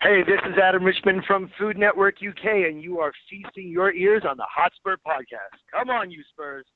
Hey, this is Adam Richmond from Food Network UK, and you are feasting your ears on the Hotspur Podcast. Come on, you Spurs.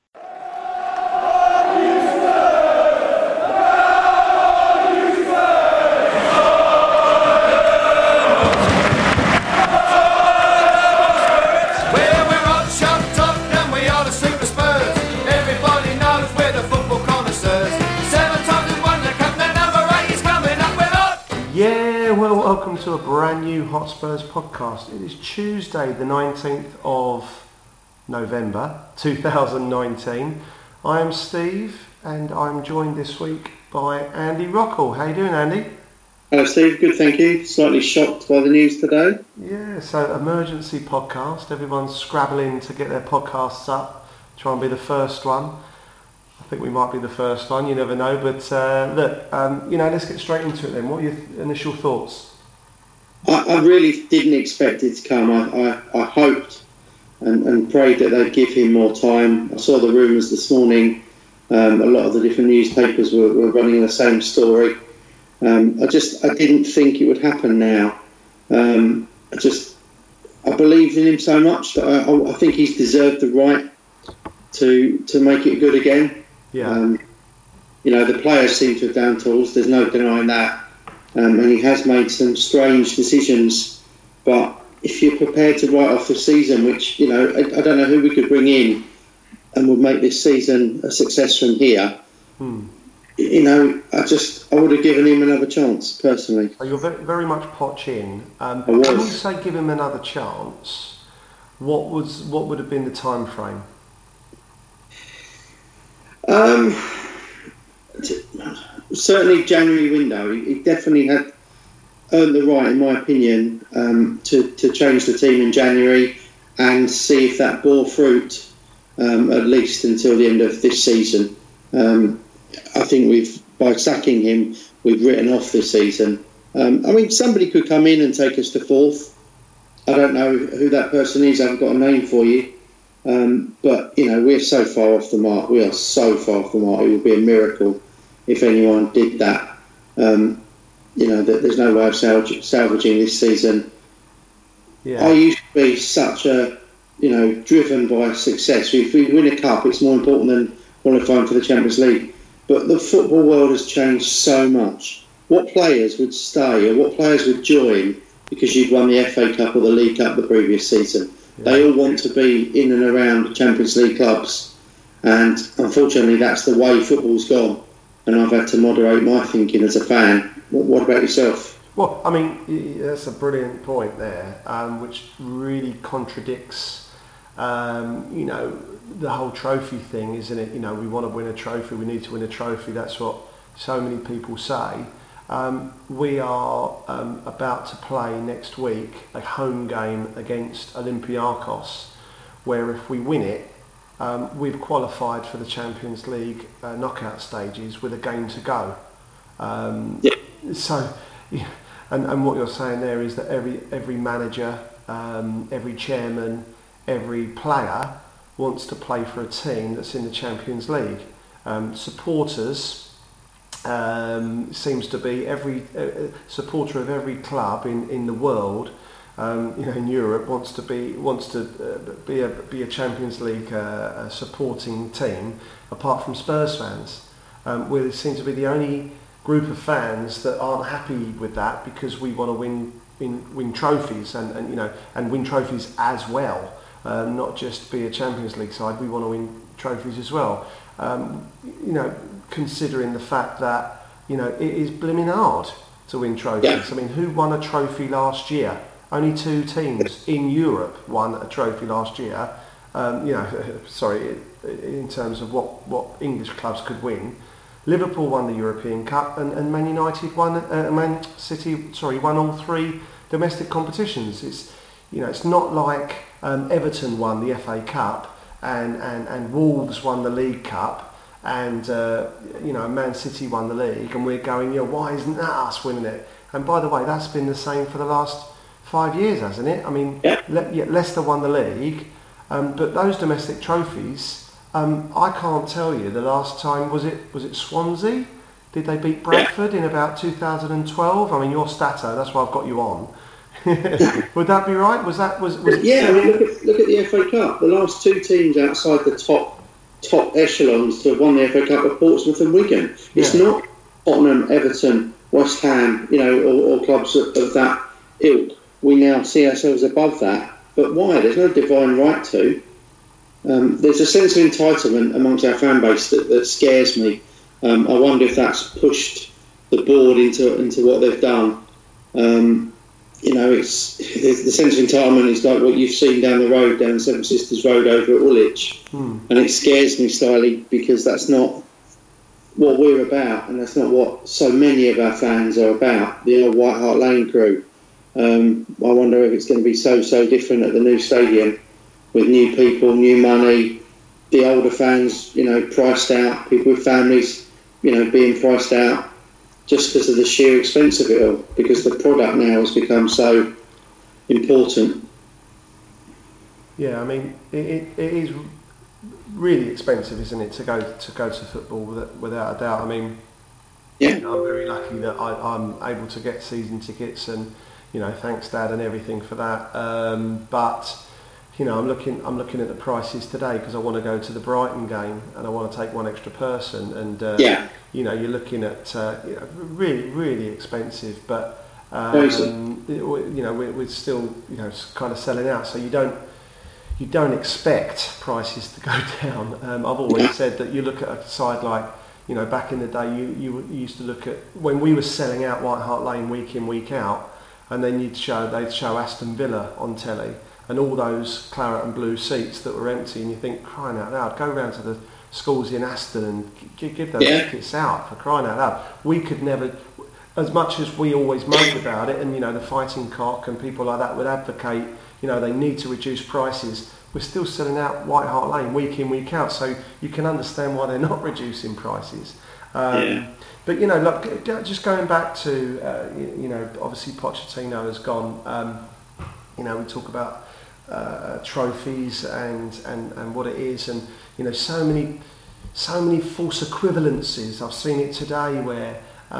Well, welcome to a brand new Hotspurs podcast. It is Tuesday, the 19th of November 2019. I am Steve, and I'm joined this week by Andy Rockall. How you doing, Andy? Hello, Steve. Good, thank you. Slightly shocked by the news today. Yeah, so emergency podcast. Everyone's scrabbling to get their podcasts up, try and be the first one. I think we might be the first one, you never know, but look, let's get straight into it then. What are your initial thoughts? I really didn't expect it to come. I hoped and prayed that they'd give him more time. I saw the rumours this morning. A lot of the different newspapers were running the same story. I didn't think it would happen now. I believed in him so much that I think he's deserved the right to make it good again. Yeah. The players seem to have down tools. There's no denying that. And he has made some strange decisions. But if you're prepared to write off the season, which, I don't know who we could bring in and would make this season a success from here, I would have given him another chance, personally. You're very much Poch in. When you say give him another chance, what would have been the time frame? Certainly January window. He definitely had earned the right, in my opinion, to change the team in January and see if that bore fruit at least until the end of this season. I think by sacking him, we've written off this season. Somebody could come in and take us to fourth. I don't know who that person is. I haven't got a name for you. But we're so far off the mark. We are so far off the mark. It would be a miracle if anyone did that. There's no way of salvaging this season. Yeah. I used to be such a, driven by success. If we win a cup, it's more important than qualifying for the Champions League. But the football world has changed so much. What players would stay or what players would join because you'd won the FA Cup or the League Cup the previous season? Yeah. They all want to be in and around the Champions League clubs. And unfortunately, that's the way football's gone. And I've had to moderate my thinking as a fan. What about yourself? Well, that's a brilliant point there, which really contradicts, the whole trophy thing, isn't it? We want to win a trophy, we need to win a trophy. That's what so many people say. We are about to play next week a home game against Olympiacos, where if we win it, we've qualified for the Champions League knockout stages with a game to go. So, and what you're saying there is that every manager, every chairman, every player wants to play for a team that's in the Champions League. Supporters seems to be every supporter of every club in the world. In Europe wants to be a Champions League supporting team, apart from Spurs fans. We seem to be the only group of fans that aren't happy with that because we want to win trophies and win trophies as well, not just be a Champions League side. We want to win trophies as well. Considering the fact that it is blimmin' hard to win trophies. Yeah. Who won a trophy last year? Only 2 teams in Europe won a trophy last year. In terms of what English clubs could win. Liverpool won the European Cup, and Man United won. Man City, won all 3 domestic competitions. It's not like Everton won the FA Cup and Wolves won the League Cup, and Man City won the league, and we're going, why isn't that us winning it? And by the way, that's been the same for the last 5 years, hasn't it? Leicester won the league, but those domestic trophies, I can't tell you the last time. Was it Swansea Did they beat Bradford in about 2012? I mean, you're Stato, that's why I've got you on. Would that be right? Was it? Yeah, I mean, look at the FA Cup. The last two teams outside the top echelons to have won the FA Cup are Portsmouth and Wigan. It's not Tottenham, Everton, West Ham, or clubs of that ilk. We now see ourselves above that. But why? There's no divine right to. There's a sense of entitlement amongst our fan base that scares me. I wonder if that's pushed the board into what they've done. It's the sense of entitlement is like what you've seen down the road, down Seven Sisters Road over at Woolwich, and it scares me slightly because that's not what we're about, and that's not what so many of our fans are about. The old White Hart Lane crew. I wonder if it's going to be so different at the new stadium with new people, new money, the older fans, priced out, people with families, being priced out. Just because of the sheer expense of it all, because the product now has become so important. Yeah, I mean, it is really expensive, isn't it, to go to football without a doubt. I mean, I'm very lucky that I'm able to get season tickets, and thanks Dad and everything for that. But I'm looking at the prices today because I want to go to the Brighton game and I want to take one extra person, and you're looking at really expensive, but we're still kind of selling out, so you don't expect prices to go down. I've always said that you look at a side like back in the day you used to look at when we were selling out White Hart Lane week in week out, and then they'd show Aston Villa on telly and all those claret and blue seats that were empty, and you think, crying out loud, go round to the schools in Aston and give those tickets out, for crying out loud. We could never, as much as we always moaned about it, and the Fighting Cock and people like that would advocate, they need to reduce prices, we're still selling out White Hart Lane week in, week out, so you can understand why they're not reducing prices. But look, just going back to obviously Pochettino has gone. We talk about trophies and what it is, and so many false equivalences. I've seen it today where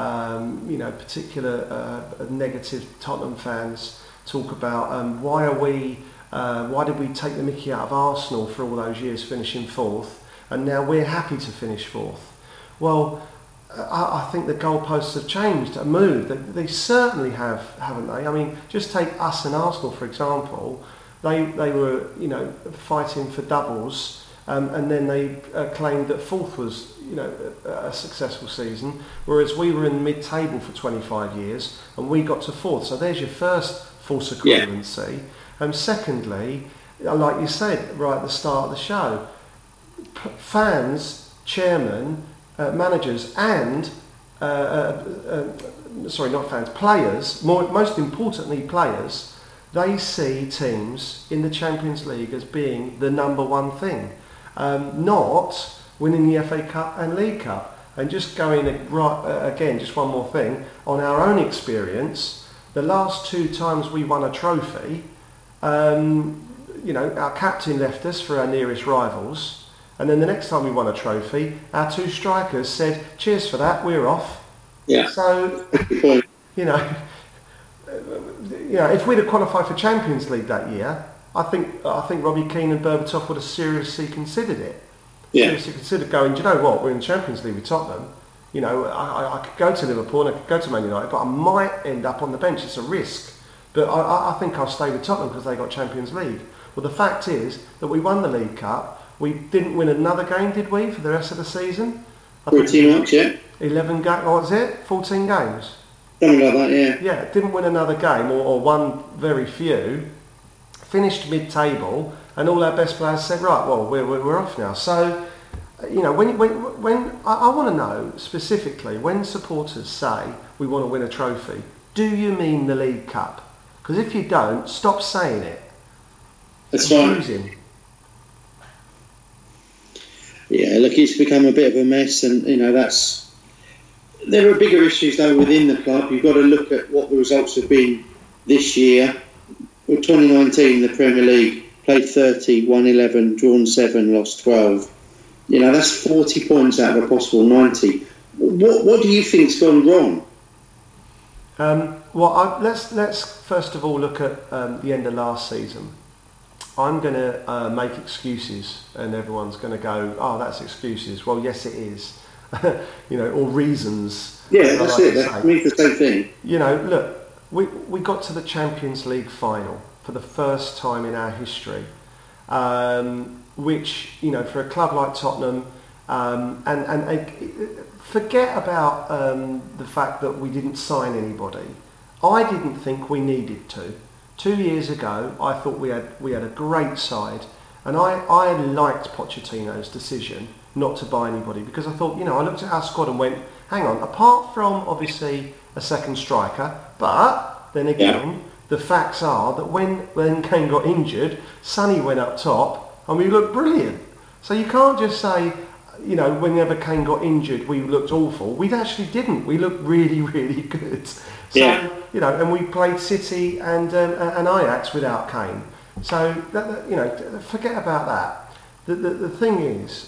particular negative Tottenham fans talk about why did we take the mickey out of Arsenal for all those years finishing fourth, and now we're happy to finish fourth. Well, I think the goalposts have changed, have moved. They certainly have, haven't they? I mean, just take us and Arsenal, for example. They were, fighting for doubles, and then they claimed that fourth was, a successful season, whereas we were in mid-table for 25 years, and we got to fourth. So there's your first false equivalency. Secondly, like you said right at the start of the show, fans, chairman, managers and players, most importantly players, they see teams in the Champions League as being the number one thing, not winning the FA Cup and League Cup. And just going again, just one more thing on our own experience, the last two times we won a trophy, our captain left us for our nearest rivals. And then the next time we won a trophy, our two strikers said, "Cheers for that, we're off." Yeah. So, if we'd have qualified for Champions League that year, I think Robbie Keane and Berbatov would have seriously considered it. Yeah. Seriously considered going, do you know what? We're in the Champions League with Tottenham. I could go to Liverpool and I could go to Man United, but I might end up on the bench. It's a risk. But I think I'll stay with Tottenham because they got Champions League. Well, the fact is that we won the League Cup. We didn't win another game, did we, for the rest of the season? Pretty much, yeah. 11 games, what was it? 14 games? Something like that, yeah. Yeah, didn't win another game, or won very few. Finished mid-table, and all our best players said, right, well, we're off now. So, when I want to know specifically, when supporters say we want to win a trophy, do you mean the League Cup? Because if you don't, stop saying it. That's fine. Yeah, look, it's become a bit of a mess, and there are bigger issues though within the club. You've got to look at what the results have been this year. Well, 2019, the Premier League played 30, won 11, drawn 7, lost 12. That's 40 points out of a possible 90. What do you think's gone wrong? Let's first of all look at the end of last season. I'm going to make excuses, and everyone's going to go, "Oh, that's excuses." Well, yes, it is. Or reasons. Yeah, that's it. That means the same thing. Look, we got to the Champions League final for the first time in our history, which for a club like Tottenham, and forget about the fact that we didn't sign anybody. I didn't think we needed to. 2 years ago, I thought we had a great side, and I liked Pochettino's decision not to buy anybody, because I thought, I looked at our squad and went, hang on, apart from obviously a second striker, but then again, the facts are that when Kane got injured, Sonny went up top and we looked brilliant. So you can't just say, whenever Kane got injured, we looked awful. We actually didn't. We looked really, really good. So, and we played City and Ajax without Kane. So, forget about that. The thing is,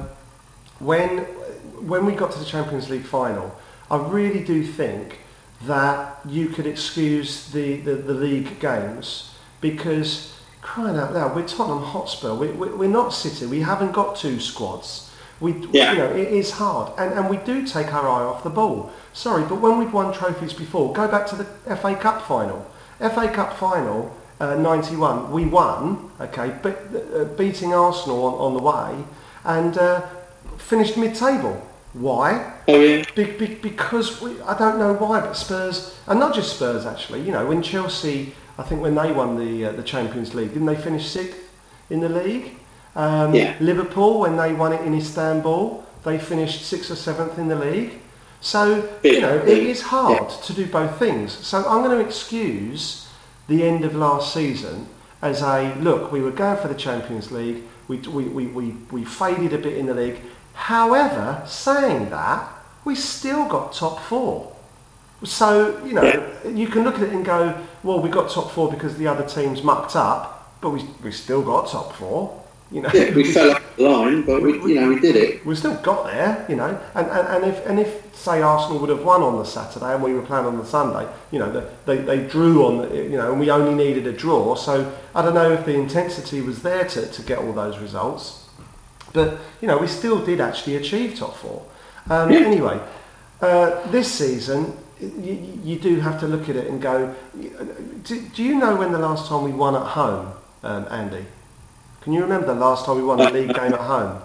when we got to the Champions League final, I really do think that you could excuse the league games, because, crying out loud, we're Tottenham Hotspur. We're not City. We haven't got two squads. It is hard, and we do take our eye off the ball. Sorry, but when we've won trophies before, go back to the FA Cup final. FA Cup final, 91, we won, beating Arsenal on the way, and finished mid-table. Why? Oh yeah. Because I don't know why, but Spurs, and not just Spurs actually. When Chelsea, I think when they won the Champions League, didn't they finish 6th in the league? Liverpool, when they won it in Istanbul, they finished 6th or 7th in the league. So it is hard to do both things. So I'm going to excuse the end of last season as a look. We were going for the Champions League. We faded a bit in the league. However, saying that, we still got top 4. So you can look at it and go, well, we got top 4 because the other teams mucked up, but we still got top 4. We fell off the line, but we did it. We still got there, and if say Arsenal would have won on the Saturday and we were playing on the Sunday, they drew on and we only needed a draw. So I don't know if the intensity was there to get all those results, but we still did actually achieve top 4. Anyway, this season you do have to look at it and go, do you know when the last time we won at home, Andy? Can you remember the last time we won a league game at home?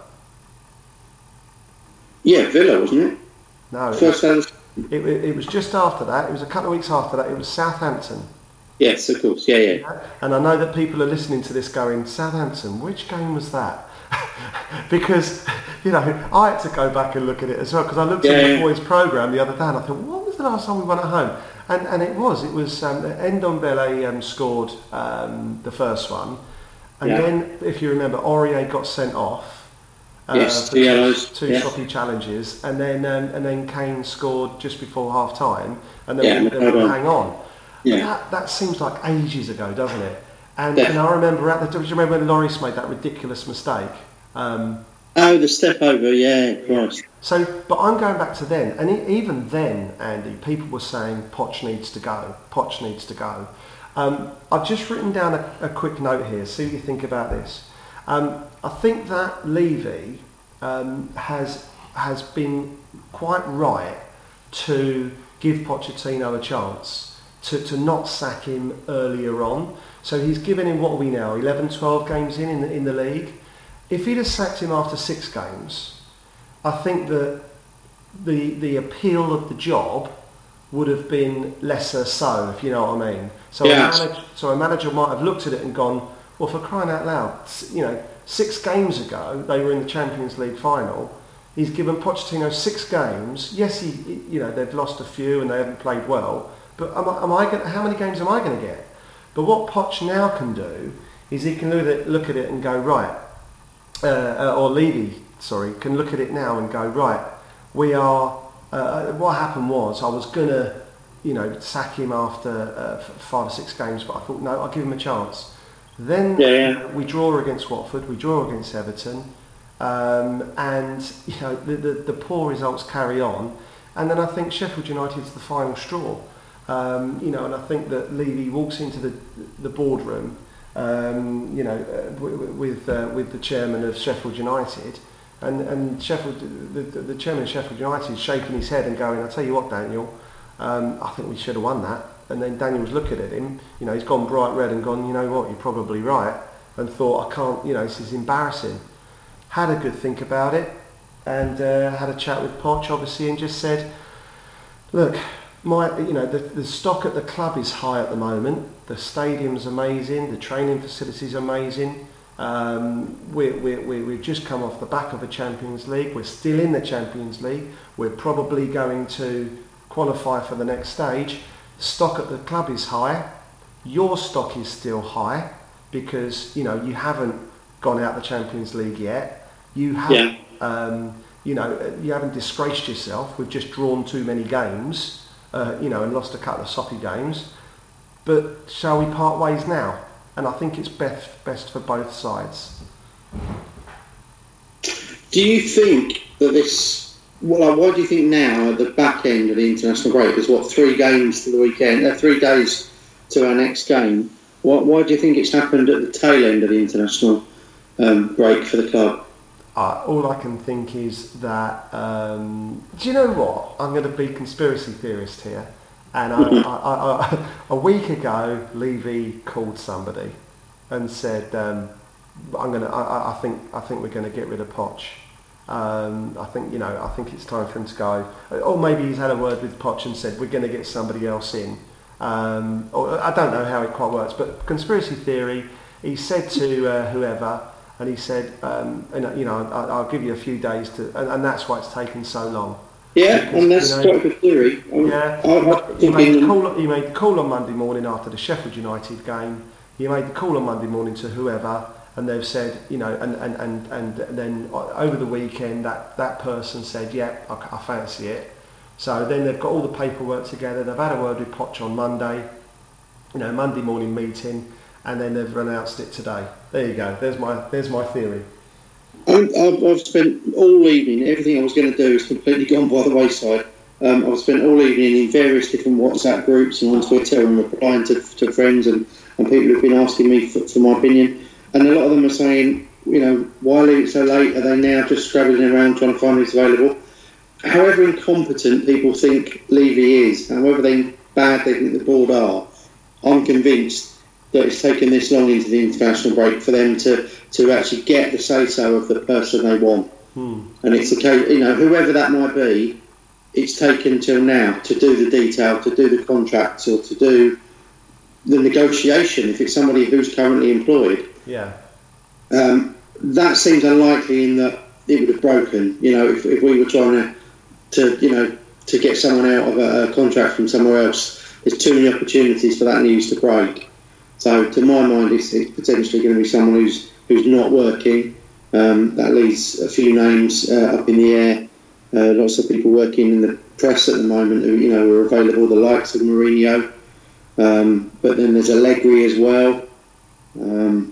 Yeah, Villa, wasn't it? No, it was just after that. It was a couple of weeks after that. It was Southampton. Yes, of course. Yeah. And I know that people are listening to this going, Southampton, which game was that? Because, I had to go back and look at it as well, because I looked at the boys' programme the other day and I thought, what was the last time we won at home? And it was Ndombele scored the first one. And then, if you remember, Aurier got sent off for two sloppy challenges, and then Kane scored just before half time, and then we hang on. Yeah. That seems like ages ago, doesn't it? And I remember do you remember when Lloris made that ridiculous mistake? The step over, of course. So, but I'm going back to then, and even then, Andy, people were saying Poch needs to go. Poch needs to go. I've just written down a quick note here, see what you think about this. I think that Levy has been quite right to give Pochettino a chance to not sack him earlier on. So he's given him, what are we now, 11, 12 games in the league? If he'd have sacked him after 6 games, I think that the appeal of the job would have been lesser so, if you know what I mean. So a manager might have looked at it and gone, well, for crying out loud, 6 games ago they were in the Champions League final. He's given Pochettino 6 games. Yes, they've lost a few and they haven't played well. But how many games am I going to get? But what Poch now can do is he can look at it and go, right, or Levy, can look at it now and go, right, we are. What happened was I was gonna, sack him after 5 or 6 games, but I thought no, I'll give him a chance. Then we draw against Watford, we draw against Everton, and the poor results carry on, and then I think Sheffield United's the final straw. And I think that Levy walks into the boardroom, with the chairman of Sheffield United, and the chairman of Sheffield United is shaking his head and going, "I tell you what, Daniel, I think we should have won that." And then Daniel's looking at him, he's gone bright red and gone, "You know what, you're probably right," and thought, "I can't, this is embarrassing." Had a good think about it, and had a chat with Poch, obviously, and just said, "Look, the stock at the club is high at the moment. The stadium's amazing. The training facilities are amazing. We've just come off the back of a Champions League. We're still in the Champions League. We're probably going to qualify for the next stage. Stock at the club is high. Your stock is still high because you haven't gone out the Champions League yet. You haven't, you haven't disgraced yourself. We've just drawn too many games, and lost a couple of soppy games. But shall we part ways now?" And I think it's best for both sides. Do you think that this? Well, why do you think now at the back end of the international break? There's 3 games to the weekend, 3 days to our next game. Why do you think it's happened at the tail end of the international break for the club? All I can think is that, do you know what? I'm going to be conspiracy theorist here. And a week ago, Levy called somebody and said, "I think we're going to get rid of Poch. I think it's time for him to go." Or maybe he's had a word with Poch and said, "We're going to get somebody else in." Or I don't know how it quite works, but conspiracy theory. He said to whoever. And he said, I'll give you a few days to, and that's why it's taken so long. Yeah, because, and that's quite a good theory. He made the call on Monday morning after the Sheffield United game. He made the call on Monday morning to whoever, and they've said, and then over the weekend that person said, "Yeah, I fancy it." So then they've got all the paperwork together. They've had a word with Poch on Monday, Monday morning meeting. And then they've announced it today. There you go. There's my theory. I've spent all evening. Everything I was going to do has completely gone by the wayside. I've spent all evening in various different WhatsApp groups and on Twitter and replying to friends and people who've been asking me for my opinion. And a lot of them are saying, why leave it so late? Are they now just scrabbling around trying to find who's available? However incompetent people think Levy is, however bad they think the board are, I'm convinced that it's taken this long into the international break for them to actually get the say-so of the person they want. And it's a case, whoever that might be, it's taken till now to do the detail, to do the contracts, or to do the negotiation, if it's somebody who's currently employed. Yeah. That seems unlikely in that it would have broken. If we were trying to get someone out of a contract from somewhere else, there's too many opportunities for that news to break. So, to my mind, it's potentially going to be someone who's not working. That leaves a few names up in the air. Lots of people working in the press at the moment who are available, the likes of Mourinho. But then there's Allegri as well. I'm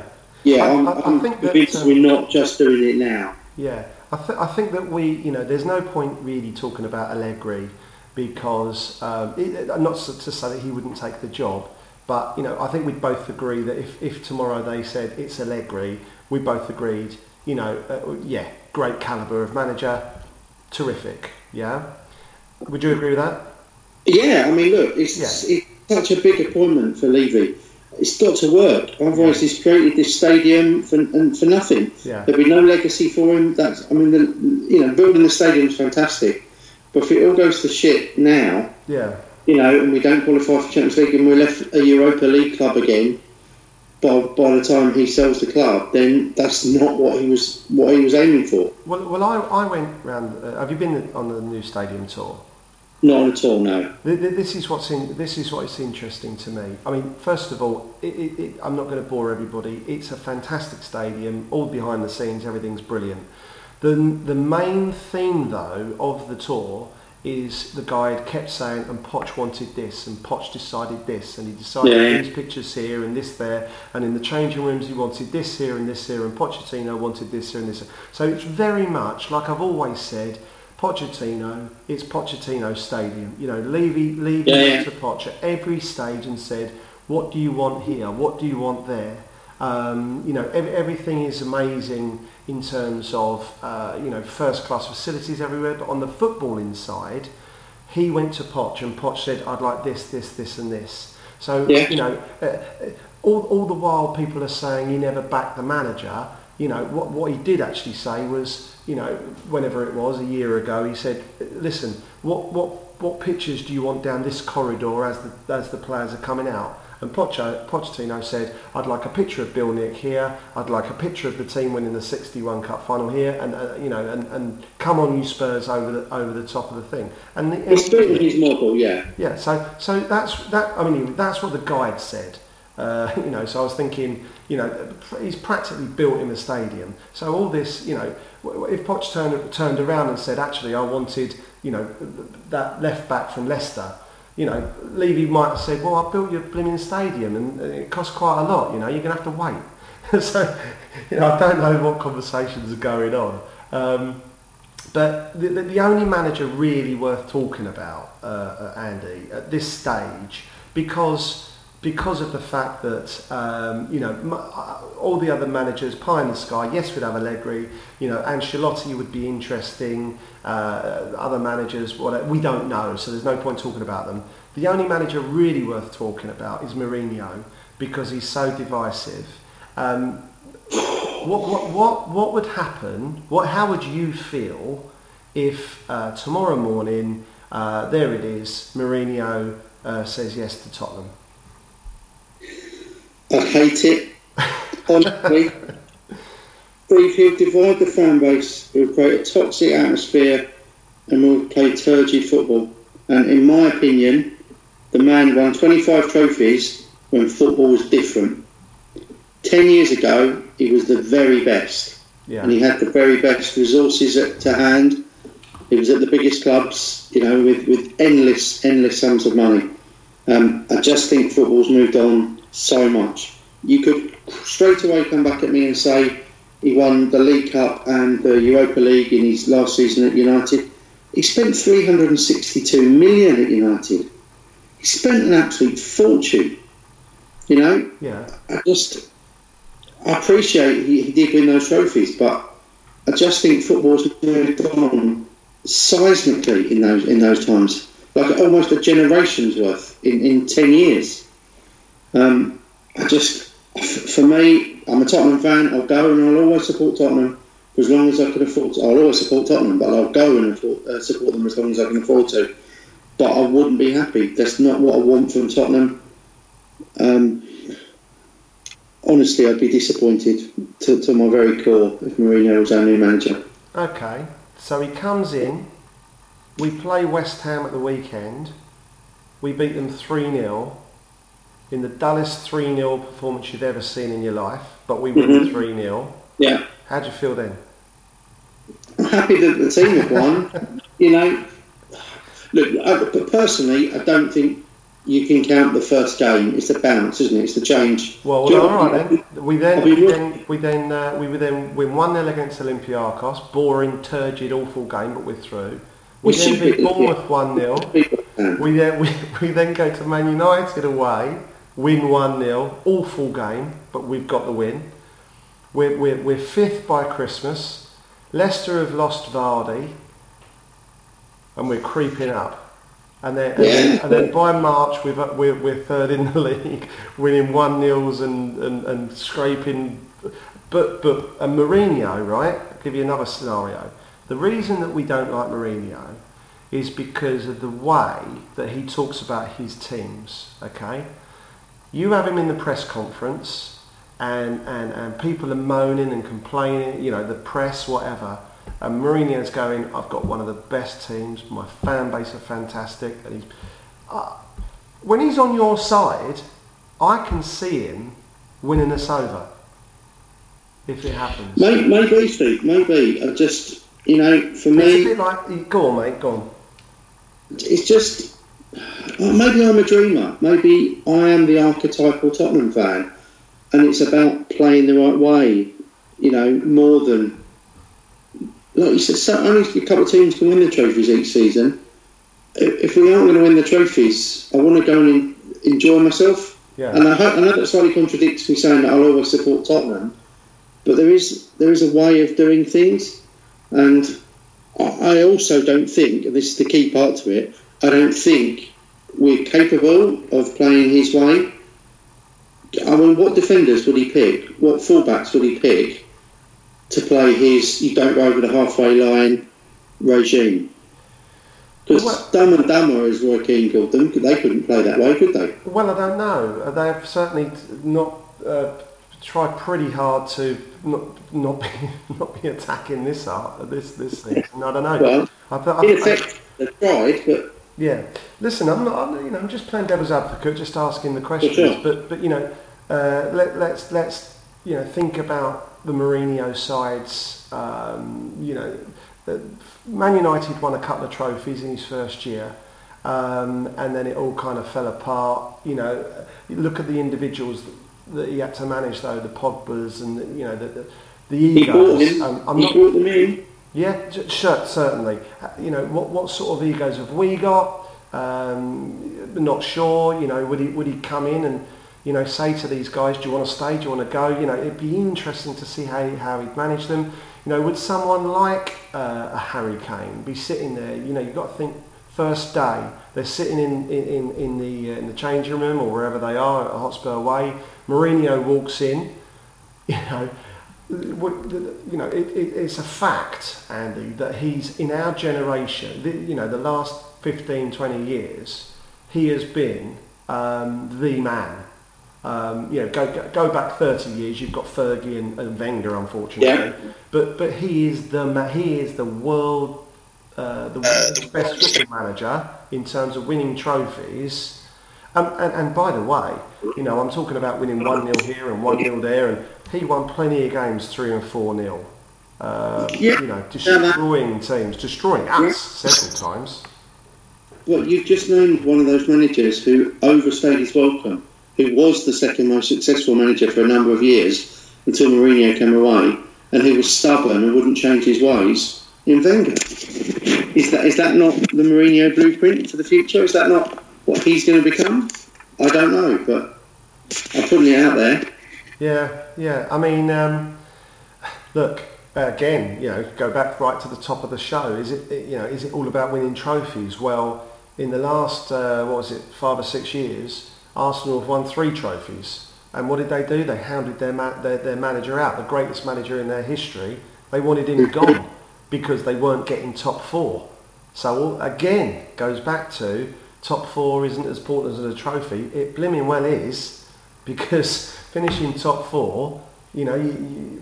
convinced we're not just doing it now. Yeah, I think that there's no point really talking about Allegri because not to say that he wouldn't take the job. But, I think we'd both agree that if tomorrow they said it's Allegri, we both agreed, great calibre of manager, terrific, yeah? Would you agree with that? Yeah, I mean, look, it's such a big appointment for Levy. It's got to work. Otherwise, he's created this stadium for nothing. Yeah. There'll be no legacy for him. Building the stadium is fantastic. But if it all goes to shit now... Yeah. And we don't qualify for Champions League and we're left a Europa League club again by the time he sells the club, then that's not what he was aiming for. Well, I went round. Have you been on the new stadium tour? Not at all, no. This is what's interesting to me. I mean, first of all, I'm not going to bore everybody. It's a fantastic stadium. All behind the scenes, everything's brilliant. The main theme, though, of the tour is the guide kept saying, and Poch wanted this, and Poch decided this, and he decided these pictures here and this there, and in the changing rooms he wanted this here, and Pochettino wanted this here and this here. So it's very much, like I've always said, Pochettino, it's Pochettino Stadium. You know, Levy went to Poch at every stage and said, what do you want here? What do you want there? You know, everything is amazing in terms of, you know, first-class facilities everywhere. But on the footballing side, he went to Poch and Poch said, I'd like this, this, this and this. So, you know, all the while people are saying he never backed the manager. You know, what he did actually say was, you know, whenever it was, a year ago, he said, listen, what pictures do you want down this corridor as the players are coming out? And Pochettino said, I'd like a picture of Bill Nick here, I'd like a picture of the team winning the 61 Cup final here, and you know, and come on you Spurs over the top of the thing. And it's built his model, yeah. Yeah, so that's I mean, that's what the guide said. You know, so I was thinking, you know, he's practically built him a stadium. So all this, you know, if Poch turned around and said, actually, I wanted, you know, that left back from Leicester, you know, Levy might have said, well, I built your blooming stadium and it costs quite a lot, you know, you're going to have to wait. So, you know, I don't know what conversations are going on. But the only manager really worth talking about, Andy, at this stage, because of the fact that, you know, all the other managers, pie in the sky, yes, we'd have Allegri, you know, Ancelotti would be interesting, other managers, whatever, we don't know, so there's no point talking about them. The only manager really worth talking about is Mourinho, because he's so divisive. What would happen, how would you feel if tomorrow morning, there it is, Mourinho says yes to Tottenham? I hate it, honestly. He'll divide the fan base, he'll create a toxic atmosphere, and we'll play turgid football. And in my opinion, the man won 25 trophies when football was different. 10 years ago, he was the very best. Yeah. And he had the very best resources to hand. He was at the biggest clubs, you know, with endless sums of money. I just think football's moved on so much. You could straight away come back at me and say he won the League Cup and the Europa League in his last season at United. He spent 362 million at United. He spent an absolute fortune. You know? Yeah. I appreciate he did win those trophies, but I just think football's moved on seismically in those times. Like almost a generation's worth in 10 years. For me, I'm a Tottenham fan. I'll go and I'll always support Tottenham for as long as I can afford to. I'll always support Tottenham, but I'll go and support them as long as I can afford to. But I wouldn't be happy. That's not what I want from Tottenham. Honestly, I'd be disappointed to my very core if Mourinho was our new manager. Okay, so he comes in. We play West Ham at the weekend. We beat them 3-0. In the dullest 3-0 performance you've ever seen in your life, but we win 3-0. Yeah. How do you feel then? I'm happy that the team have won. You know, look, but personally, I don't think you can count the first game. It's the bounce, isn't it? It's the change. Well, all right then. We then win 1-0 against Olympiacos. Boring, turgid, awful game, but we're through. We then beat Bournemouth 1-0. We then go to Man United away. Win 1-0, awful game, but we've got the win. We're fifth by Christmas. Leicester have lost Vardy, and we're creeping up. And then by March we're third in the league, winning 1-0s and scraping. But Mourinho, right? I'll give you another scenario. The reason that we don't like Mourinho is because of the way that he talks about his teams. Okay. You have him in the press conference and people are moaning and complaining, you know, the press, whatever. And Mourinho's going, I've got one of the best teams, my fan base are fantastic. And when he's on your side, I can see him winning us over, if it happens. Maybe, Steve, maybe. I just, you know, for me... It's a bit like... Go on, mate, go on. it's just, maybe I'm a dreamer. Maybe I am the archetypal Tottenham fan, and it's about playing the right way. More than, like you said, only a couple of teams can win the trophies each season. If we aren't going to win the trophies, I want to go and enjoy myself. Yeah. And I know that slightly contradicts me saying that I'll always support Tottenham, but there is a way of doing things, and I also don't think, and this is the key part to it, I don't think we're capable of playing his way. I mean, what defenders would he pick? What fullbacks would he pick to play his "you don't go over the halfway line" regime? Because Dumb and Dumber, as Roy Keane called them, they couldn't play that way, could they? Well, I don't know. They've certainly not tried pretty hard to not be attacking this thing. I don't know. Well, in effect, they've tried, but yeah. Listen, I'm just playing devil's advocate, just asking the questions. Sure. But let's think about the Mourinho sides. Man United won a couple of trophies in his first year, and then it all kind of fell apart. Look at the individuals that he had to manage, though, the Pogbas and the egos. He brought them in. Yeah, certainly. What sort of egos have we got? Not sure. Would he come in and say to these guys, "Do you want to stay? Do you want to go?" It'd be interesting to see how he'd manage them. Would someone like a Harry Kane be sitting there? You've got to think, first day they're sitting in the changing room or wherever they are at Hotspur Way. Mourinho walks in. It's a fact, Andy, that he's in our generation. The last 15, 20 years, he has been the man. Go back 30 years. You've got Fergie and Wenger, unfortunately. Yeah. But he is the world, the world's best football manager in terms of winning trophies. And by the way, I'm talking about winning 1-0 here and 1-0 there, and he won plenty of games 3 and 4-0. Destroying teams, destroying us several times. Well, you've just named one of those managers who overstayed his welcome, who was the second most successful manager for a number of years until Mourinho came away, and who was stubborn and wouldn't change his ways, in Wenger. Is that not the Mourinho blueprint for the future? Is that not what he's going to become? I don't know, but I'm putting it out there. Yeah. I mean, look, again, go back right to the top of the show. Is it all about winning trophies? Well, in the last 5 or 6 years, Arsenal have won 3 trophies. And what did they do? They hounded their manager out, the greatest manager in their history. They wanted him gone because they weren't getting top 4. So again, goes back to top 4 isn't as important as a trophy. It blimmin' well is, because finishing top 4, winning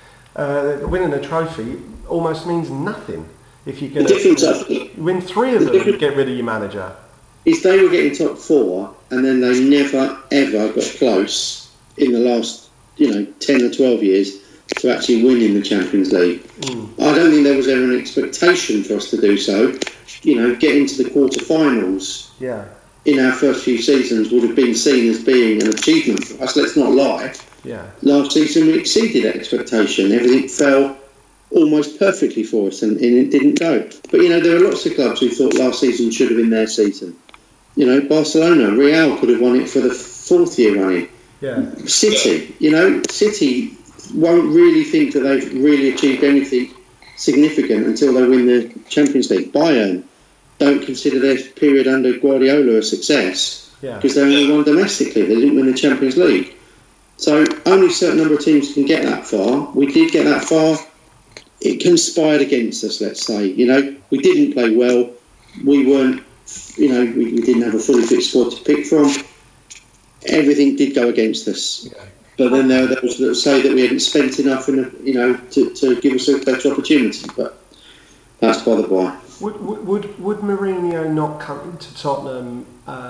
a trophy almost means nothing if you're going to win 3 of them and get rid of your manager. Is they were getting top 4 and then they never ever got close in the last 10 or 12 years to actually winning the Champions League. I don't think there was ever an expectation for us to do so. Get into the quarter-finals in our first few seasons would have been seen as being an achievement for us. Let's not lie. Yeah. Last season we exceeded that expectation. Everything fell almost perfectly for us, and it didn't go. But there are lots of clubs who thought last season should have been their season. Barcelona, Real could have won it for the 4th year running. Yeah. City, City won't really think that they've really achieved anything significant until they win the Champions League. Bayern don't consider their period under Guardiola a success because they only won domestically. They didn't win the Champions League. So only a certain number of teams can get that far. We did get that far. It conspired against us, let's say. We didn't play well. We weren't, we didn't have a fully fit squad to pick from. Everything did go against us. Yeah. But then there were those that say that we hadn't spent enough, to give us a better opportunity. But that's by the by. Would Mourinho not come into Tottenham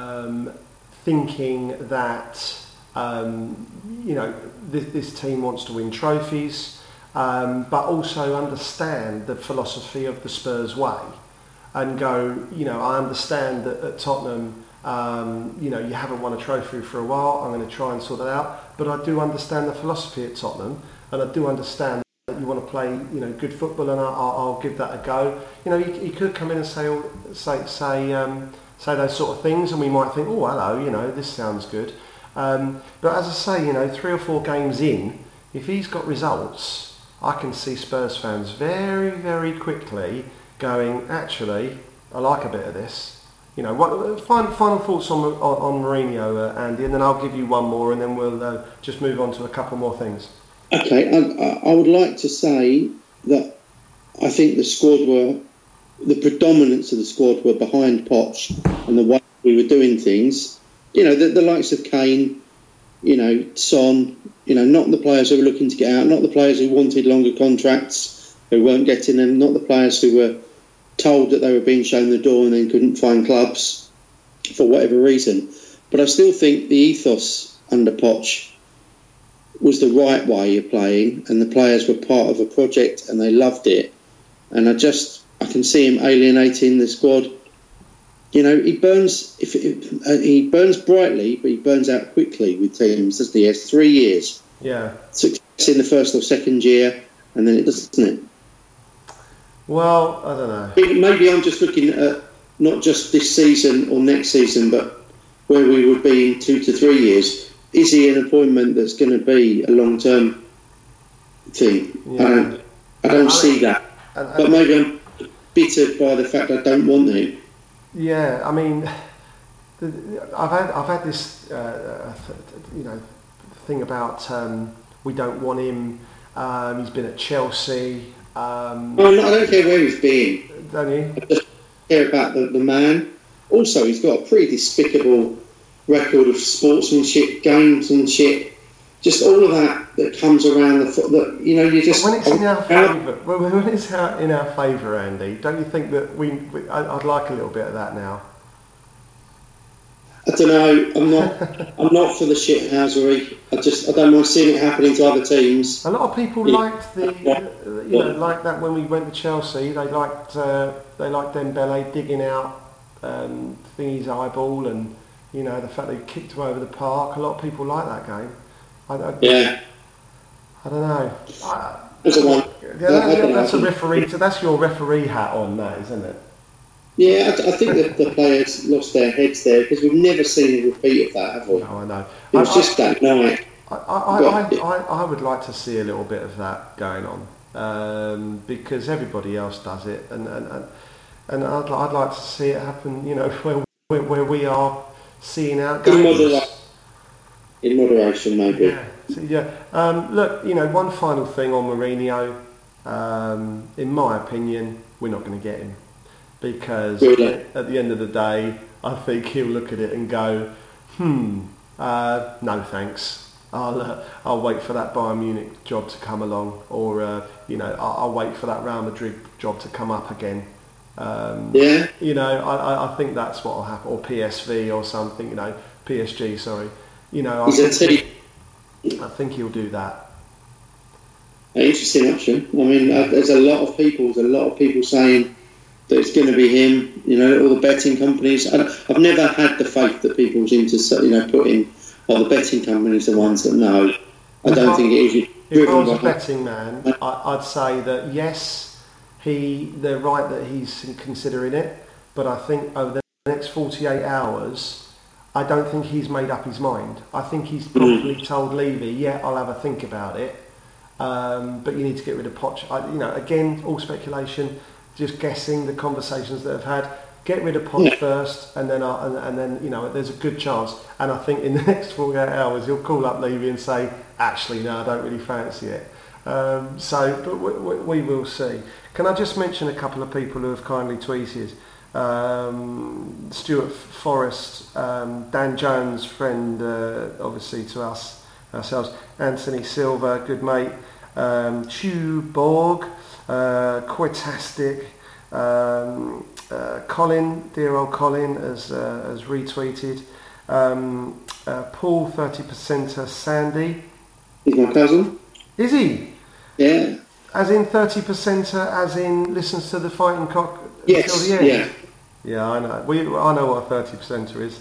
thinking that this team wants to win trophies, but also understand the philosophy of the Spurs way? and go, I understand that at Tottenham, you haven't won a trophy for a while. I'm going to try and sort that out. But I do understand the philosophy at Tottenham, and I do understand that you want to play, good football, and I'll give that a go. He could come in and say those sort of things, and we might think, oh, hello, this sounds good. But as I say, 3 or 4 games in, if he's got results, I can see Spurs fans very, very quickly going, actually, I like a bit of this. What final thoughts on Mourinho, Andy, and then I'll give you one more, and then we'll just move on to a couple more things. Okay, I would like to say that I think the predominance of the squad were behind Poch and the way we were doing things. The likes of Kane, Son, not the players who were looking to get out, not the players who wanted longer contracts, who weren't getting them, not the players who were told that they were being shown the door and then couldn't find clubs for whatever reason. But I still think the ethos under Poch was the right way of playing, and the players were part of a project and they loved it. And I can see him alienating the squad. He burns he burns brightly, but he burns out quickly with teams, doesn't he? He has 3 years. Yeah. Success in the first or second year, and then it doesn't it? Well, I don't know. Maybe I'm just looking at not just this season or next season, but where we would be in 2 to 3 years. Is he an appointment that's going to be a long-term thing? Yeah. I don't see that. But maybe I'm bitter by the fact I don't want him. Yeah, I mean, I've had this thing about we don't want him. He's been at Chelsea. I don't care where he's been. Don't you? I just care about the man. Also, he's got a pretty despicable record of sportsmanship, gamesmanship, just all of that comes around the foot. You just. When it's in our favour, when it's in our favour, Andy, don't you think that I'd like a little bit of that now? I don't know. I'm not for the shithousery. I don't want seeing it happening to other teams. A lot of people liked like that when we went to Chelsea. They liked Dembele digging out Thingy's eyeball, and the fact they kicked him over the park. A lot of people like that game. I don't know. That's a referee. So that's your referee hat on, that, isn't it? Yeah, I think that the players lost their heads there because we've never seen a repeat of that, have we? No, I know. It was just that night. I would like to see a little bit of that going on because everybody else does it, and I'd like to see it happen. Where we are seeing out games. In moderation, maybe. Yeah. So, yeah. Look, one final thing on Mourinho. In my opinion, we're not going to get him because at the end of the day, I think he'll look at it and go, no thanks. I'll wait for that Bayern Munich job to come along, or I'll wait for that Real Madrid job to come up again. I think that's what will happen, or PSV or something. PSG. Sorry. I think he'll do that. An interesting option. I mean, there's a lot of people saying that it's going to be him. All the betting companies. I've never had the faith that people seem to, put in. The betting companies are the ones that know. I don't think it is. If I was a betting man, I'd say that yes, they're right that he's considering it, but I think over the next 48 hours. I don't think he's made up his mind. I think he's probably told Levy, yeah, I'll have a think about it, but you need to get rid of Poch. Again, all speculation, just guessing the conversations that have had. Get rid of Poch first, and then there's a good chance. And I think in the next 48 hours, he'll call up Levy and say, actually, no, I don't really fancy it. But we will see. Can I just mention a couple of people who have kindly tweeted? Stuart Forrest, Dan Jones, friend obviously to ourselves, Anthony Silva, good mate, Chew Borg, Quetastic, Colin, dear old Colin, has retweeted, Paul 30%er Sandy. He's my cousin. Is he? Yeah. As in 30%er, as in listens to the Fighting Cock Yes, until the end. yeah. Yeah, I know. I know what a 30%er is.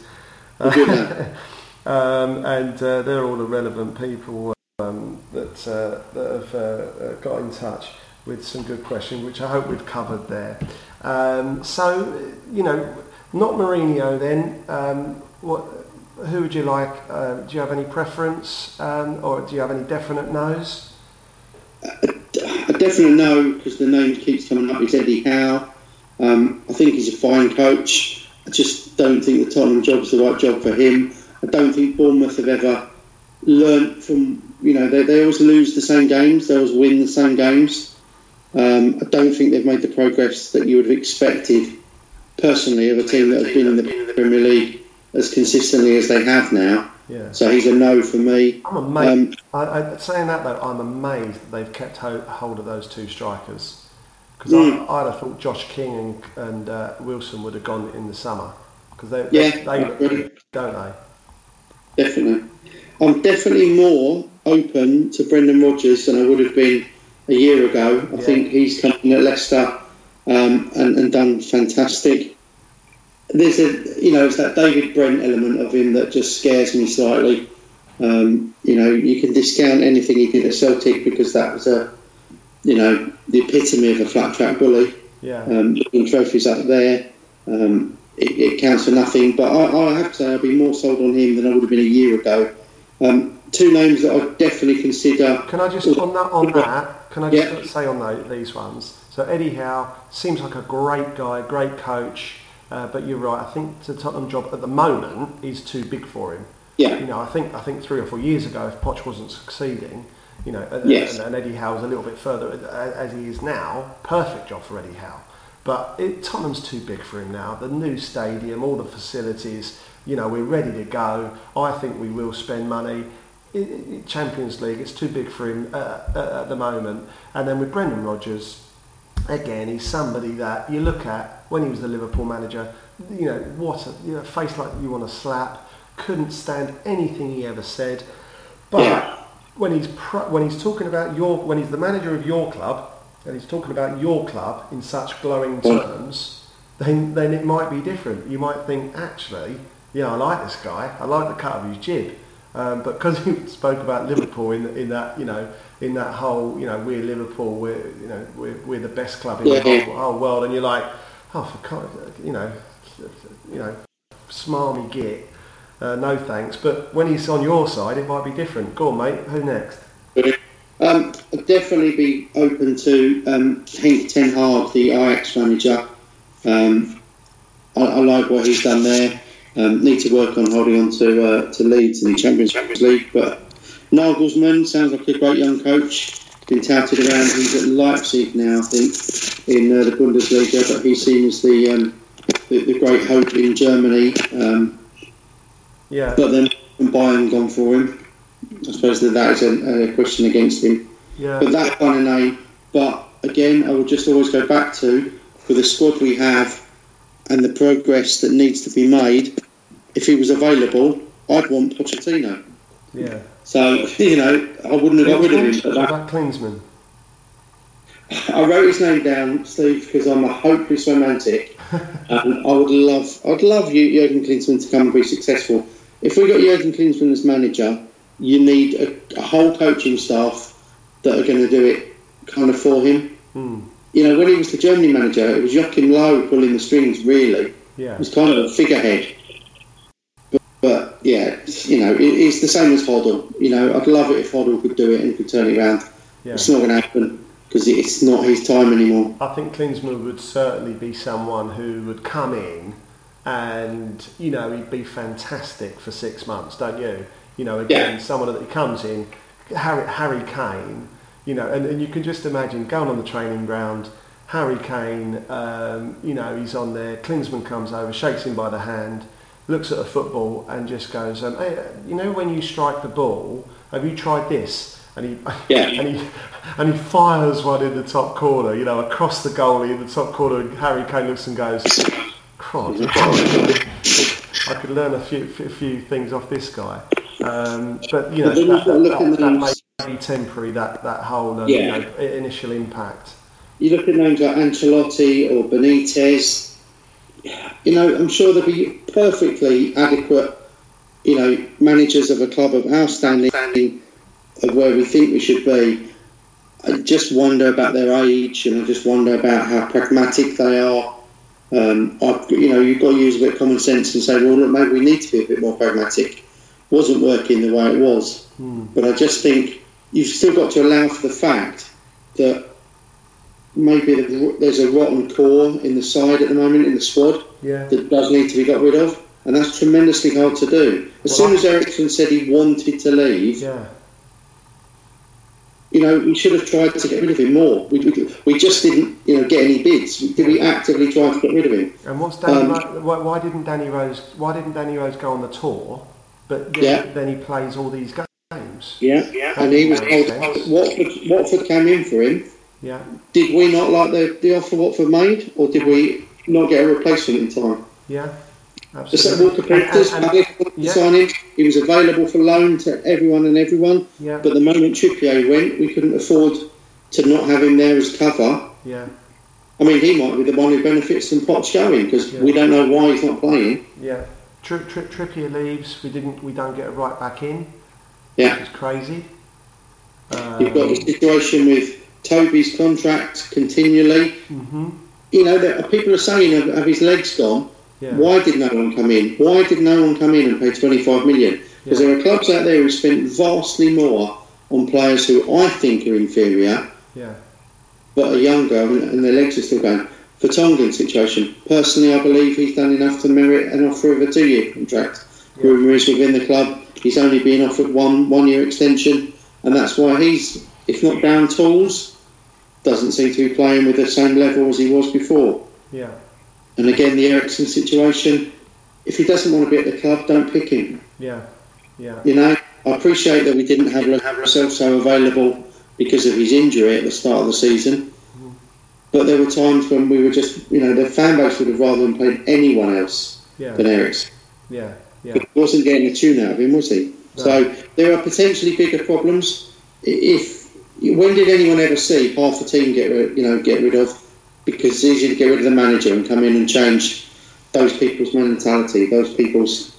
And they're all the relevant people that have got in touch with some good questions, which I hope we've covered there. So, not Mourinho then. Who would you like? Do you have any preference, or do you have any definite no's? A definite no, because the name keeps coming up, is Eddie Howe. I think he's a fine coach. I just don't think the Tottenham job's the right job for him. I don't think Bournemouth have ever learnt from, they always lose the same games, they always win the same games. I don't think they've made the progress that you would have expected, personally, of a team that have been in the Premier League as consistently as they have now. Yeah. So he's a no for me. I'm amazed. Saying that though, I'm amazed that they've kept hold of those two strikers. Because I'd have thought Josh King and Wilson would have gone in the summer. Because they don't they? Definitely. I'm definitely more open to Brendan Rodgers than I would have been a year ago. I think he's come in at Leicester and done fantastic. There's it's that David Brent element of him that just scares me slightly. You can discount anything he did at Celtic because that was the epitome of a flat track bully. Yeah. Putting trophies up there, it counts for nothing. But I have to say I'd be more sold on him than I would have been a year ago. Two names that I definitely consider. Can I just on that? Can I just say on these ones? So Eddie Howe seems like a great guy, great coach. But you're right. I think the Tottenham job at the moment is too big for him. Yeah. I think 3 or 4 years ago, if Poch wasn't succeeding, and Eddie Howe's a little bit further as he is now, perfect job for Eddie Howe. But Tottenham's too big for him now. The new stadium, all the facilities, we're ready to go. I think we will spend money. Champions League, it's too big for him at the moment. And then with Brendan Rodgers, again, he's somebody that you look at when he was the Liverpool manager. What a face like you want to slap. Couldn't stand anything he ever said. But when he's talking about when he's the manager of your club and he's talking about your club in such glowing terms, then it might be different. You might think, actually, I like this guy. I like the cut of his jib. But because he spoke about Liverpool in that whole, we're Liverpool, we're the best club in the whole world, and you're like, smarmy git, no thanks. But when he's on your side, it might be different. Go on, mate. Who next? I'd definitely be open to Henk ten Hag, the Ajax manager. I like what he's done there. Need to work on holding on to Leeds in the Champions League, but Nagelsmann sounds like a great young coach. Been touted around. He's at Leipzig now, I think, in the Bundesliga, but he seems the great hope in Germany. But then Bayern gone for him. I suppose that is a question against him. Yeah. But that kind of name. But again, I would just always go back to, with the squad we have and the progress that needs to be made, if he was available, I'd want Pochettino. Yeah. So, I wouldn't have got rid of him. But what about Klinsmann? I wrote his name down, Steve, because I'm a hopeless romantic. I'd love Jurgen Klinsmann to come and be successful. If we got Jurgen Klinsmann as manager, you need a whole coaching staff that are going to do it kind of for him. When he was the Germany manager, it was Joachim Low pulling the strings, really. Yeah. It was kind of a figurehead. But it's the same as Hoddle. I'd love it if Hoddle could do it and could turn it around. Yeah. It's not going to happen because it's not his time anymore. I think Klinsmann would certainly be someone who would come in and, he'd be fantastic for 6 months, don't you? Someone that comes in, Harry Kane, and you can just imagine going on the training ground, Harry Kane, he's on there, Klinsmann comes over, shakes him by the hand, looks at the football and just goes, hey, when you strike the ball, have you tried this? And he fires one in the top corner, across the goalie in the top corner, and Harry Kane looks and goes, Crod, I could learn a few things off this guy. But that may be temporary, that whole initial impact. you look at names like Ancelotti or Benitez, I'm sure there'll be perfectly adequate, managers of a club of our standing, of where we think we should be. I just wonder about their age, and I just wonder about how pragmatic they are. You've got to use a bit of common sense and say, well, look, maybe we need to be a bit more pragmatic. Wasn't working the way it was. But I just think you've still got to allow for the fact that maybe there's a rotten core in the side at the moment, in the squad, that does need to be got rid of. And that's tremendously hard to do. As soon as Eriksson said he wanted to leave, we should have tried to get rid of him more. We just didn't, get any bids. We actively tried to get rid of him. And what's Danny why didn't Danny Rose go on the tour, but then he plays all these games? And he was told Watford came in for him. Did we not like the offer Watford made, or did we not get a replacement in time? Absolutely. Walker Peters, sign him. He was available for loan to everyone and everyone. But the moment Trippier went, we couldn't afford to not have him there as cover. I mean, he might be the one who benefits from Poch going, because we don't know why he's not playing. Trippier leaves. We don't get a right back in. Which is crazy. You've got the situation with Toby's contract continually. People are saying, have his legs gone? Why did no one come in? Why did no one come in and pay 25 million? Because there are clubs out there who spent vastly more on players who I think are inferior, but are younger and their legs are still going. Vertonghen's situation, personally, I believe he's done enough to merit an offer of a 2-year contract. Rumour is within the club he's only been offered one-year extension, and that's why he's, if not down tools, doesn't seem to be playing with the same level as he was before. And again, the Eriksson situation, if he doesn't want to be at the club, don't pick him. I appreciate that we didn't have Celso available because of his injury at the start of the season. But there were times when we were just, the fan base would have rather than played anyone else than Eriksson. He wasn't getting a tune out of him, was he? No. So there are potentially bigger problems. When did anyone ever see half a team get rid of? Because it's easy to get rid of the manager and come in and change those people's mentality, those people's...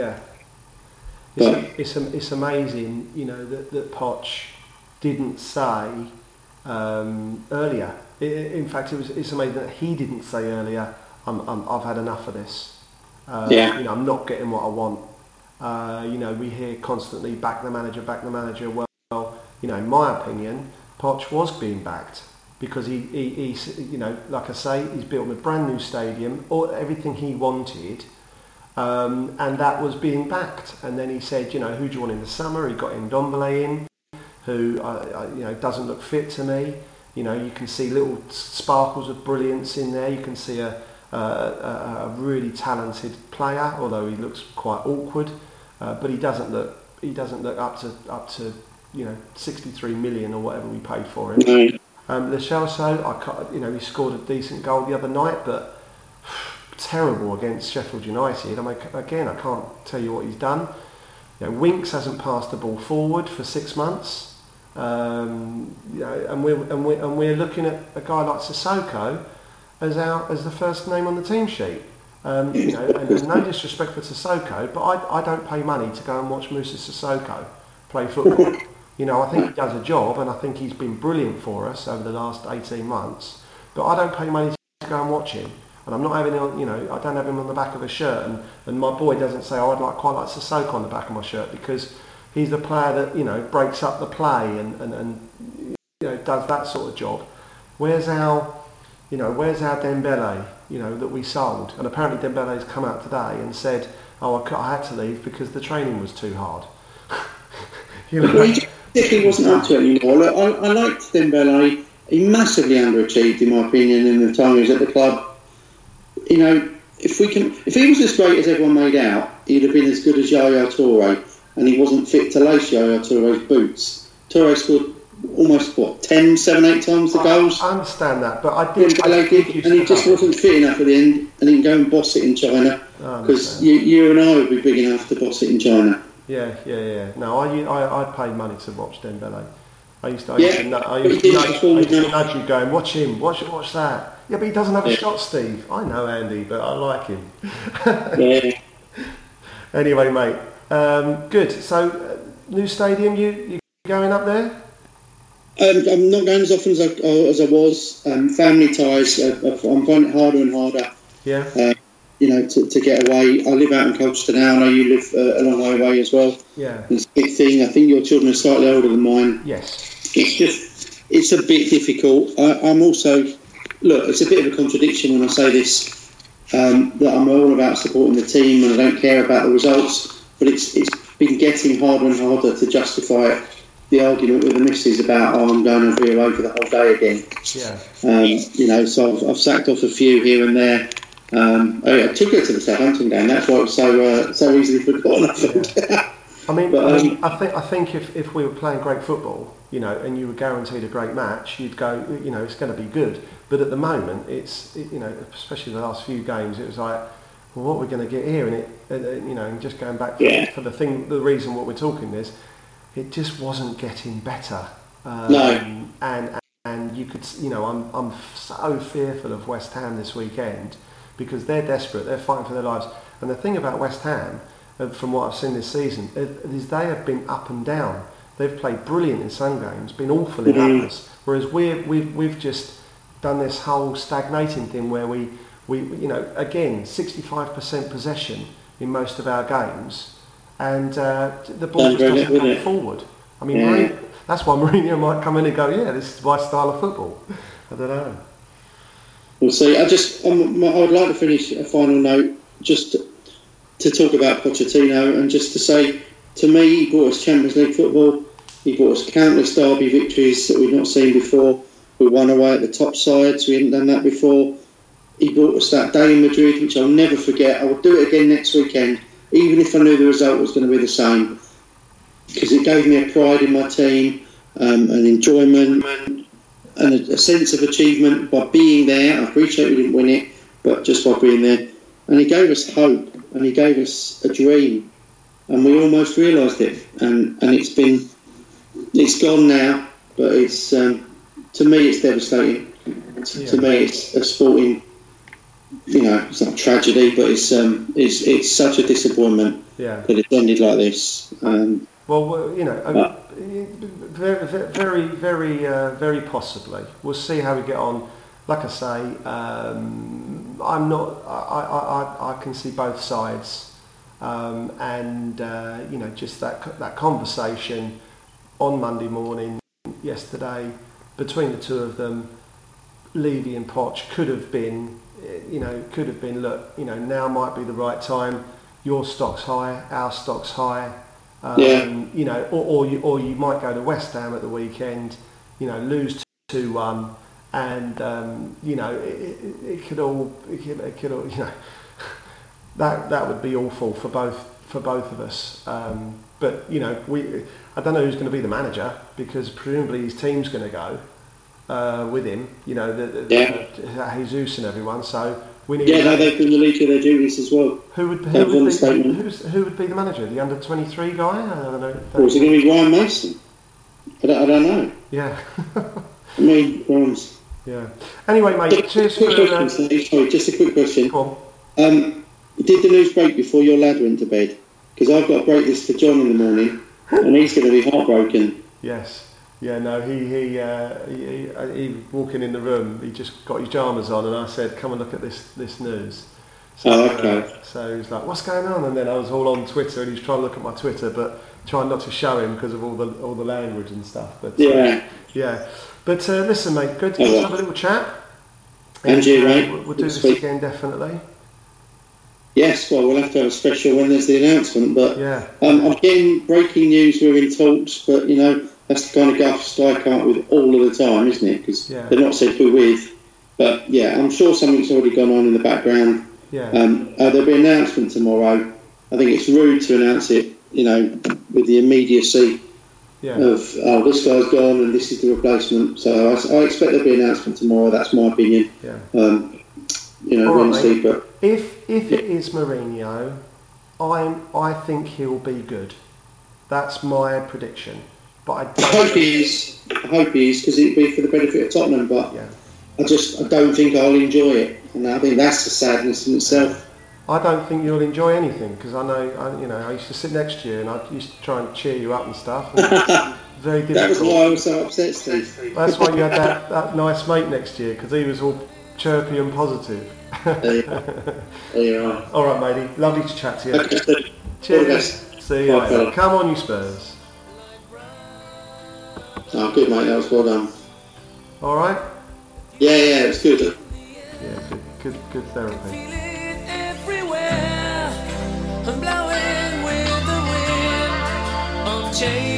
It's amazing, that Poch didn't say earlier. In fact, it's amazing that he didn't say earlier, I've had enough of this. I'm not getting what I want. We hear constantly, back the manager. Well, in my opinion, Poch was being backed. Because he, like I say, he's built a brand new stadium, everything he wanted, and that was being backed. And then he said, who do you want in the summer? He got Ndombele in, who, doesn't look fit to me. You can see little sparkles of brilliance in there. You can see a really talented player, although he looks quite awkward. But he doesn't look up to 63 million or whatever we paid for him. Lo Celso, he scored a decent goal the other night, but terrible against Sheffield United. I can't tell you what he's done. Winks hasn't passed the ball forward for 6 months, and we're looking at a guy like Sissoko as the first name on the team sheet. And no disrespect for Sissoko, but I don't pay money to go and watch Moussa Sissoko play football. I think he does a job, and I think he's been brilliant for us over the last 18 months. But I don't pay money to go and watch him, and I'm not having him. I don't have him on the back of a shirt, and my boy doesn't say, I'd quite like Sissoko on the back of my shirt, because he's the player that breaks up the play and does that sort of job. Where's our Dembele? That we sold, and apparently Dembele's come out today and said, I had to leave because the training was too hard. He wasn't up to it anymore. Look, I liked Dembele. He massively underachieved, in my opinion, in the time he was at the club. If he was as great as everyone made out, he'd have been as good as Yaya Toure, and he wasn't fit to lace Yaya Toure's boots. Toure scored almost 7, 8 times the goals. I understand that, but I did, and he just wasn't fit enough at the end, and he can go and boss it in China, because you and I would be big enough to boss it in China. Yeah. No, I paid money to watch Dembele. I used to But he didn't perform enough. nudge you going, watch him, watch that. Yeah, but he doesn't have a shot, Steve. I know Andy, but I like him. Yeah. Anyway, mate, good. So, new stadium, you going up there? I'm not going as often as I was. Family ties, I'm finding it harder and harder. Yeah. To get away. I live out in Colchester now. I know you live a long way away as well. Yeah. It's a big thing. I think your children are slightly older than mine. Yes. It's a bit difficult. I'm also, look, it's a bit of a contradiction when I say this, that I'm all about supporting the team and I don't care about the results, but it's been getting harder and harder to justify the argument with the missus about, I'm going to be away for the whole day again. Yeah. So I've sacked off a few here and there. I took her to the Southampton game. That's why it was so easily forgotten. I think. Yeah. I mean, I think if we were playing great football, and you were guaranteed a great match, you'd go, it's going to be good. But at the moment, it's especially the last few games, it was like, well, what are we going to get here? And just going back for the reason what we're talking is, it just wasn't getting better. No. And you could, I'm so fearful of West Ham this weekend because they're desperate, they're fighting for their lives. And the thing about West Ham, from what I've seen this season, is they have been up and down. They've played brilliant in some games, been awful in others. Whereas we've just done this whole stagnating thing where we again 65% possession in most of our games, and the ball just doesn't go forward. I mean, that's why Mourinho might come in and go, yeah, this is my style of football. I don't know. We'll see. I would like to finish a final note just to talk about Pochettino and just to say, to me, he brought us Champions League football. He brought us countless derby victories that we've not seen before. We won away at the top sides. We hadn't done that before. He brought us that day in Madrid, which I'll never forget. I will do it again next weekend, even if I knew the result was going to be the same, because it gave me a pride in my team, an enjoyment, and a sense of achievement by being there. I appreciate we didn't win it, but just by being there. And he gave us hope, and he gave us a dream, and we almost realised it. And it's gone now, but it's to me it's devastating. To me, it's a sporting, it's not a tragedy, but it's such a disappointment that it's ended like this. Very, very, very possibly. We'll see how we get on. Like I say, I can see both sides, just that conversation on Monday morning yesterday between the two of them, Levy and Poch could have been, look, now might be the right time. Your stock's high, our stock's high. Or you might go to West Ham at the weekend, lose 2-1, and it could all, that would be awful for both of us. But I don't know who's going to be the manager, because presumably his team's going to go with him. Jesus and everyone. So we need. They've been relieved of their duties as well. Who would be the manager? The under-23 guy? I don't know. Or is it going to be Ryan Mason? I don't know. Yeah. I mean, Ryan's. Yeah. Anyway, mate. Cheers for. Sorry, just a quick question. Go on. Did the news break before your lad went to bed? Because I've got to break this for John in the morning, and he's going to be heartbroken. Yes. Yeah, no, he walking in the room, he just got his pyjamas on, and I said, come and look at this news. So, okay. So he was like, what's going on? And then I was all on Twitter, and he was trying to look at my Twitter, but trying not to show him because of all the language and stuff. But yeah. But listen, mate, good to have a little chat. And you, mate. We'll do this again, definitely. Yes, well, we'll have to have a special when there's the announcement. But yeah. I'm getting breaking news. We're in talks, but that's the kind of guff I come up with all of the time, isn't it? Because they're not said who with. But yeah, I'm sure something's already gone on in the background. Yeah. There'll be an announcement tomorrow. I think it's rude to announce it, with the immediacy of this guy's gone and this is the replacement. So I expect there'll be an announcement tomorrow. That's my opinion. Yeah. Wednesday. But if it is Mourinho, I think he'll be good. That's my prediction. But I hope he is. I hope he is, because it'd be for the benefit of Tottenham. But yeah. I don't think I'll enjoy it, and I think that's the sadness in itself. I don't think you'll enjoy anything, because I used to sit next to you and I used to try and cheer you up and stuff. And very difficult. That was why I was so upset, Steve. That's why you had that nice mate next to you, because he was all chirpy and positive. There you are. All right, matey. Lovely to chat to you. Okay. Cheers. See you later. Fella. Come on, you Spurs. Oh, good, mate. That was well done. All right. Yeah, it was good. Yeah, good therapy. Everywhere, I'm blowing with the wind. I'm changing.